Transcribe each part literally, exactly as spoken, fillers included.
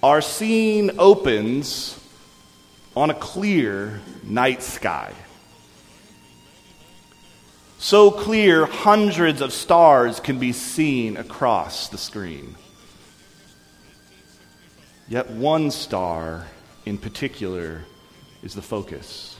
Our scene opens on a clear night sky. So clear, hundreds of stars can be seen across the screen. Yet one star in particular is the focus.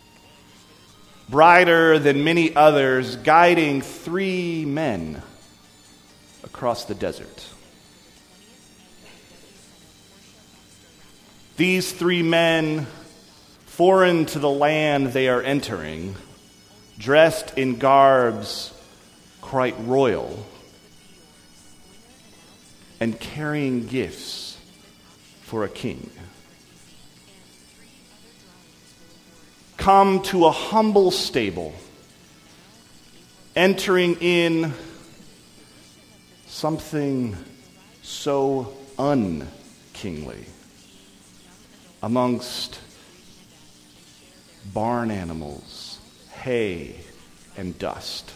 Brighter than many others, guiding three men across the desert. These three men, foreign to the land they are entering, dressed in garbs quite royal, and carrying gifts for a king. Come to a humble stable, entering in something so unkingly amongst barn animals, hay, and dust.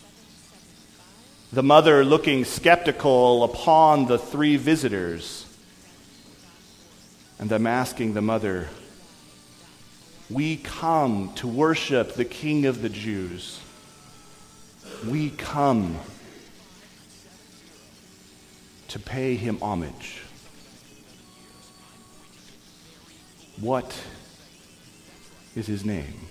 The mother looking skeptical upon the three visitors, and them asking the mother, "We come to worship the King of the Jews. We come to pay him homage. What is his name?"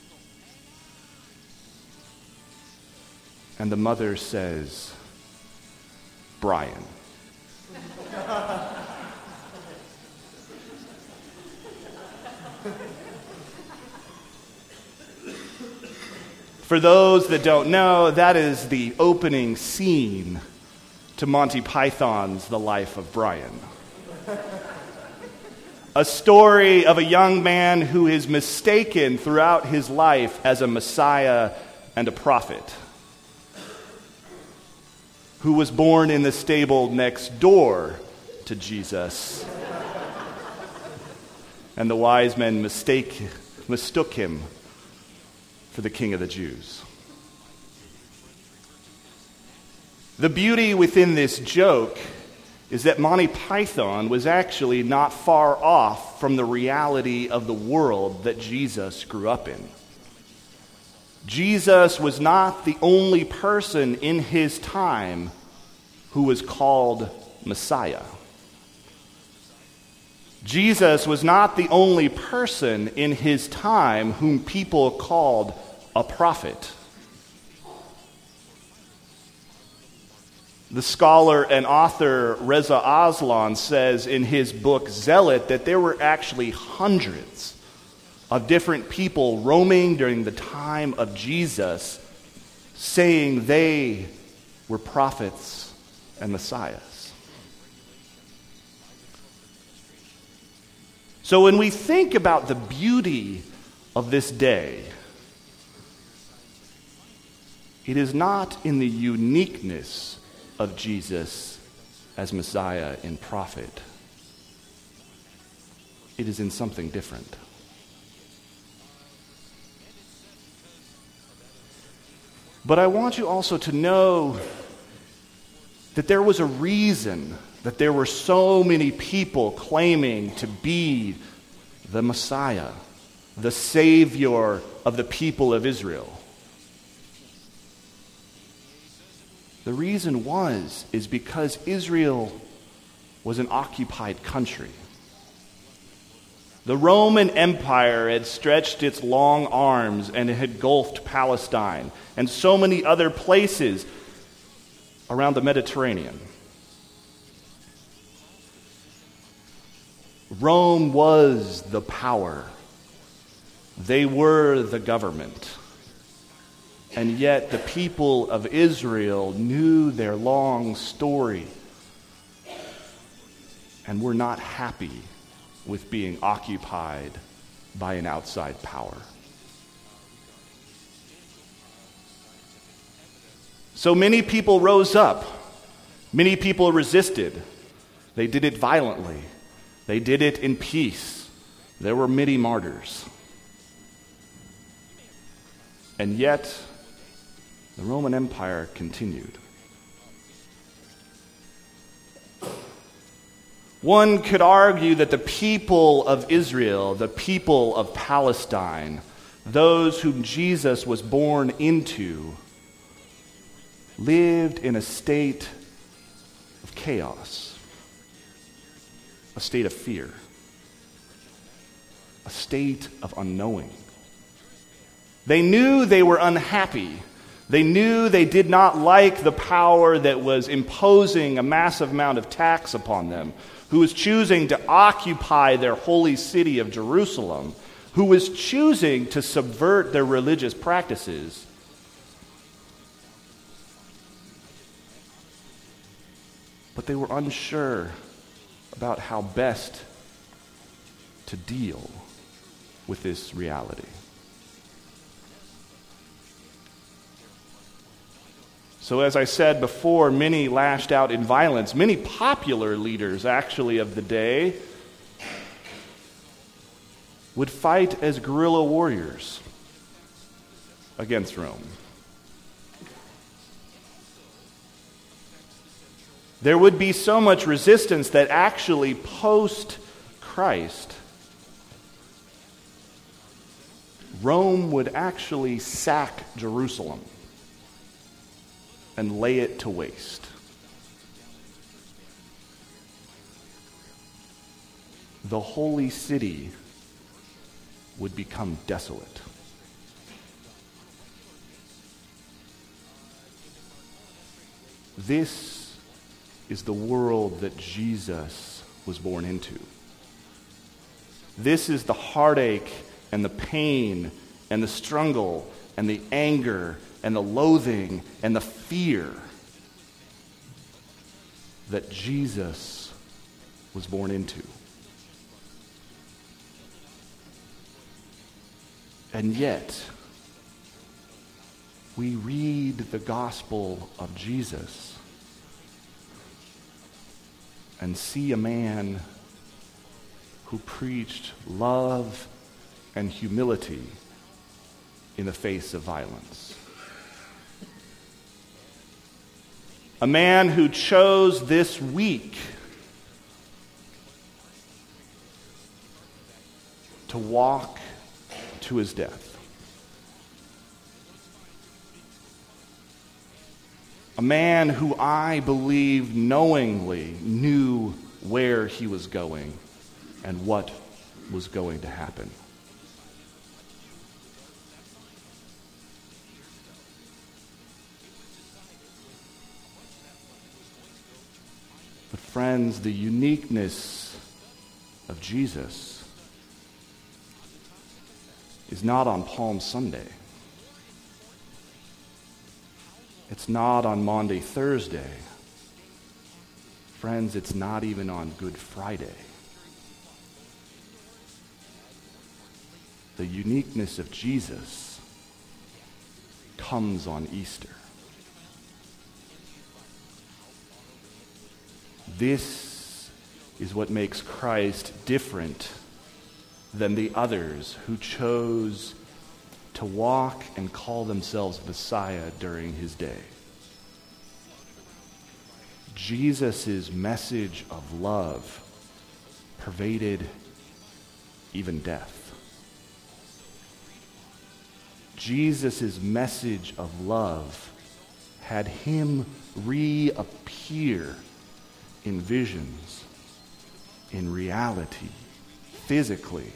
And the mother says, "Brian." For those that don't know, that is the opening scene to Monty Python's The Life of Brian. A story of a young man who is mistaken throughout his life as a Messiah and a prophet, who was born in the stable next door to Jesus. And the wise men mistake, mistook him for the King of the Jews. The beauty within this joke is that Monty Python was actually not far off from the reality of the world that Jesus grew up in. Jesus was not the only person in his time who was called Messiah. Jesus was not the only person in his time whom people called a prophet. The scholar and author Reza Aslan says in his book Zealot that there were actually hundreds of different people roaming during the time of Jesus, saying they were prophets and messiahs. So when we think about the beauty of this day, it is not in the uniqueness of Jesus as Messiah and prophet. It is in something different. But I want you also to know that there was a reason that there were so many people claiming to be the Messiah, the Savior of the people of Israel. The reason was, is because Israel was an occupied country. The Roman Empire had stretched its long arms and it had engulfed Palestine and so many other places around the Mediterranean. Rome was the power. They were the government. And yet the people of Israel knew their long story and were not happy with being occupied by an outside power. So many people rose up. Many people resisted. They did it violently. They did it in peace. There were many martyrs. And yet, the Roman Empire continued. One could argue that the people of Israel, the people of Palestine, those whom Jesus was born into, lived in a state of chaos, a state of fear, a state of unknowing. They knew they were unhappy. They knew they did not like the power that was imposing a massive amount of tax upon them, who was choosing to occupy their holy city of Jerusalem, who was choosing to subvert their religious practices. But they were unsure about how best to deal with this reality. So as I said before, many lashed out in violence. Many popular leaders, actually, of the day would fight as guerrilla warriors against Rome. There would be so much resistance that actually post-Christ, Rome would actually sack Jerusalem and lay it to waste. The holy city would become desolate. This is the world that Jesus was born into. This is the heartache and the pain and the struggle and the anger and the loathing and the fear that Jesus was born into. And yet, we read the gospel of Jesus and see a man who preached love and humility in the face of violence. A man who chose this week to walk to his death. A man who I believe knowingly knew where he was going and what was going to happen. But friends, the uniqueness of Jesus is not on Palm Sunday. It's not on Maundy Thursday. Friends, it's not even on Good Friday. The uniqueness of Jesus comes on Easter. This is what makes Christ different than the others who chose to walk and call themselves Messiah during his day. Jesus' message of love pervaded even death. Jesus' message of love had him reappear in visions, in reality, physically,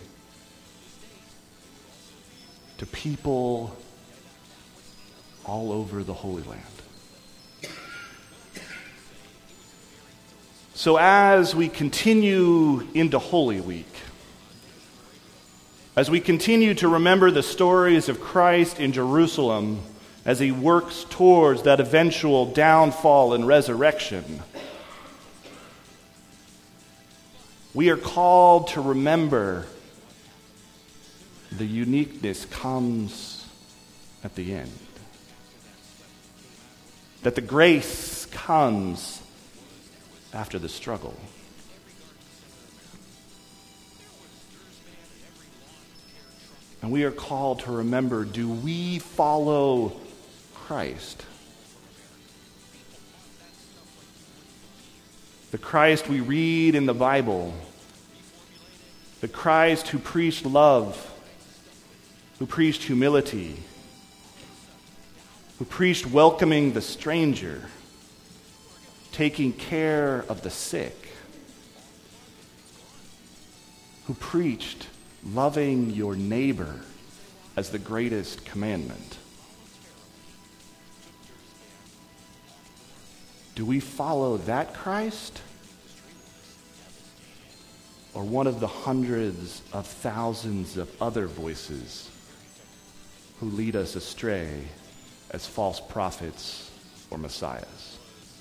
to people all over the Holy Land. So as we continue into Holy Week, as we continue to remember the stories of Christ in Jerusalem as he works towards that eventual downfall and resurrection, we are called to remember the uniqueness comes at the end. That the grace comes after the struggle. And we are called to remember, do we follow Christ? The Christ we read in the Bible, the Christ who preached love, who preached humility, who preached welcoming the stranger, taking care of the sick, who preached loving your neighbor as the greatest commandment. Do we follow that Christ? Or one of the hundreds of thousands of other voices who lead us astray as false prophets or messiahs?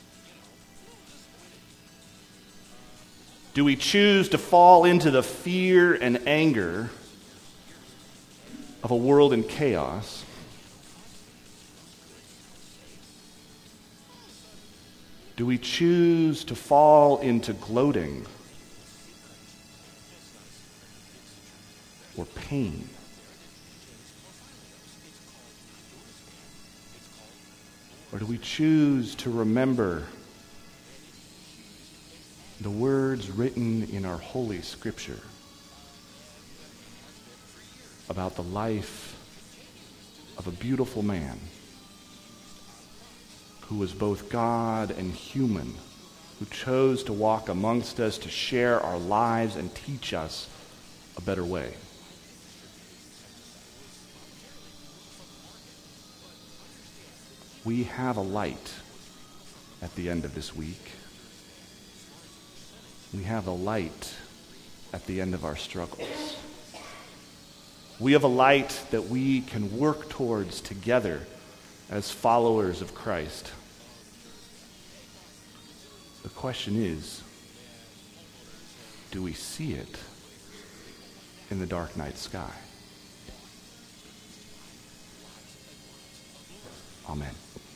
Do we choose to fall into the fear and anger of a world in chaos? Do we choose to fall into gloating or pain? Or do we choose to remember the words written in our Holy Scripture about the life of a beautiful man who was both God and human, who chose to walk amongst us to share our lives and teach us a better way? We have a light at the end of this week. We have a light at the end of our struggles. We have a light that we can work towards together as followers of Christ. The question is, do we see it in the dark night sky? Amen.